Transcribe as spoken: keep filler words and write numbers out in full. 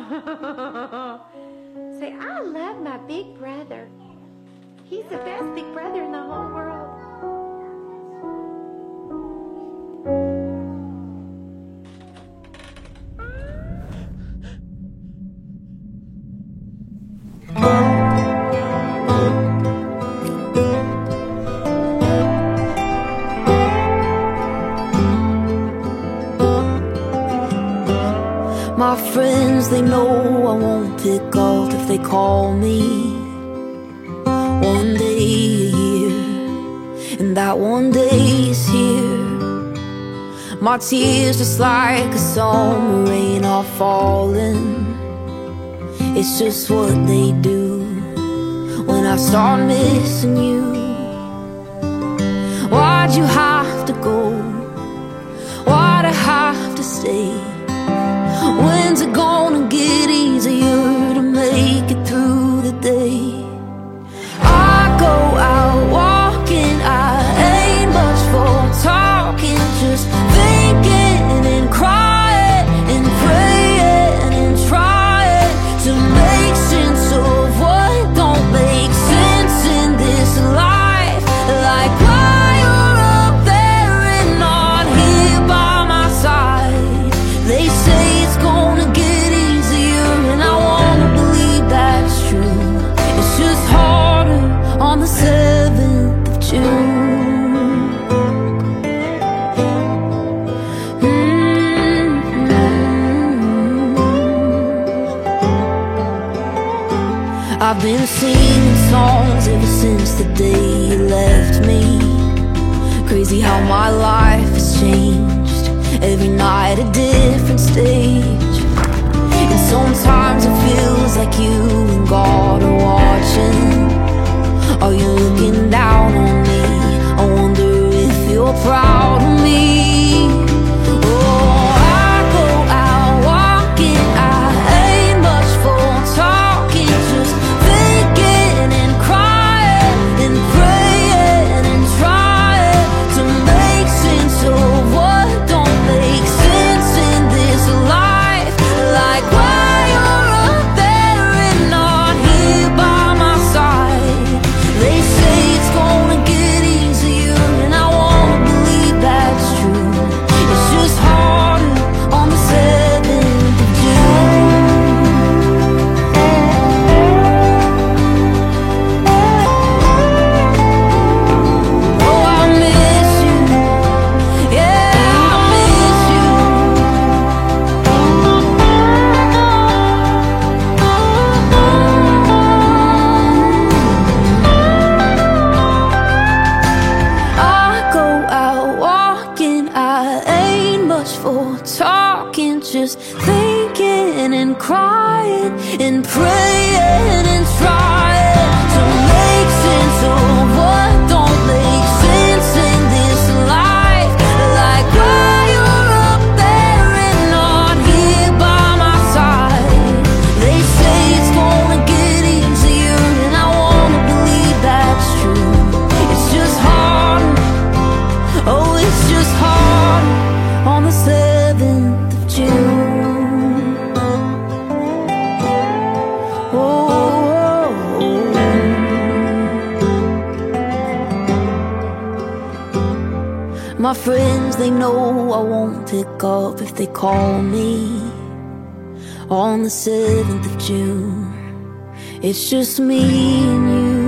Say, I love my big brother. He's the best big brother in the whole world. My friends, they know I won't pick up if they call me. One day a year, and that one day is here. My tears just like a summer rain are falling. It's just what they do when I start missing you. Why'd you have to go? Why'd I have to stay? When's it gonna get easier to make it through the day? I go out walking, I ain't much for talking, just thinking and crying and praying and trying to make sense of what don't make sense in this life. Like why you're up there and not here by my side. They say it's gonna get easier, and I wanna believe that's true. It's just harder on the seventh of June. Mm-hmm. I've been singing songs ever since the day you left me. Crazy how my life has changed, every night a different stage. And sometimes it feels like you and God are watching. Are you looking down on me? I wonder if you're proud of me. Oh, I go out walking, I ain't much for talking, just thinking and crying and praying and trying to make sense of what don't make sense in this life. Like why you're up there and not here by my side. They say it's gonna get easier, and I wanna believe that's true. It's just harder on the seventh of June. Oh, I miss you. Yeah, I miss you. I go out walking, I ain't much for talking, just thinking and crying and praying and trying to make sense of what don't make sense in this life. Like why you're up there and not here by my side. They say it's gonna get easier, and I wanna believe that's true. It's just harder, oh it's just harder on the seventh of June. Oh, my friends, they know I won't pick up if they call me on the seventh of June. It's just me and you.